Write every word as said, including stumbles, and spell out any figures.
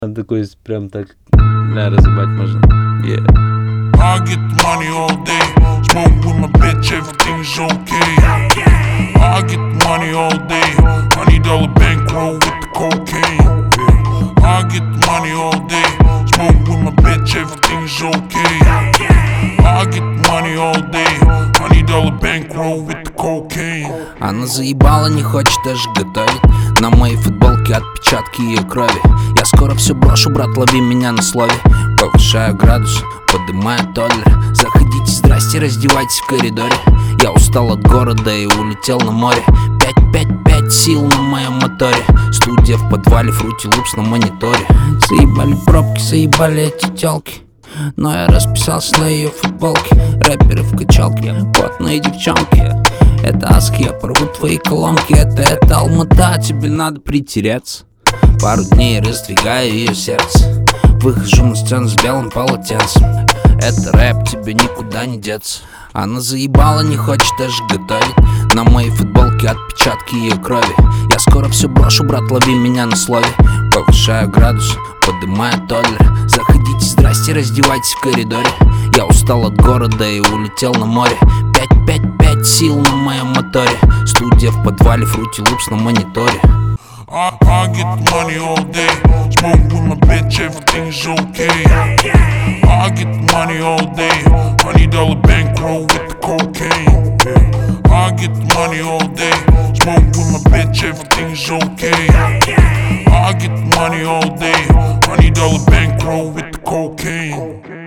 Он такой прям так, ля, разъебать можно. Yeah. I get the money all day, smoke with my bitch, everything's okay. I get the money all day, hundred dollar bankroll with the cocaine. I get the money all day, smoke with my bitch, everything's okay. I get the money all day, hundred dollar bankroll with the cocaine. Она заебала, не хочет даже готовить. На моей футболке отпечатки ее крови. Я скоро все брошу, брат, лови меня на слове. Повышаю градус, поднимаю толлер. Заходите, здрасте, раздевайтесь в коридоре. Я устал от города и улетел на море. Пять, пять, пять сил на моем моторе. Студия в подвале, Fruity Loops на мониторе. Заебали пробки, заебали эти тёлки. Но я расписался на ее футболке. Рэперы в качалке, потные девчонки. Это Аски, я порву твои колонки. Это, это Алмата, тебе надо притереться. Пару дней раздвигаю ее сердце. Выхожу на сцену с белым полотенцем. Это рэп, тебе никуда не деться. Она заебала, не хочет даже готовить. На моей футболке отпечатки ее крови. Я скоро все брошу, брат, лови меня на слове. Повышаю градус, поднимаю толлер. Заходите, здрасте, раздевайтесь в коридоре. Я устал от города и улетел на море. Пять, пять, пять сил на моем моторе. Студия в подвале, Fruity Loops на мониторе. I, I get the money all day, smoke with my bitch, everything's okay. I get the money all day, hundred dollar bankroll with the cocaine. I get the money all day, smoke with my bitch, everything's okay. I get the money all day, hundred dollar bankroll with the cocaine.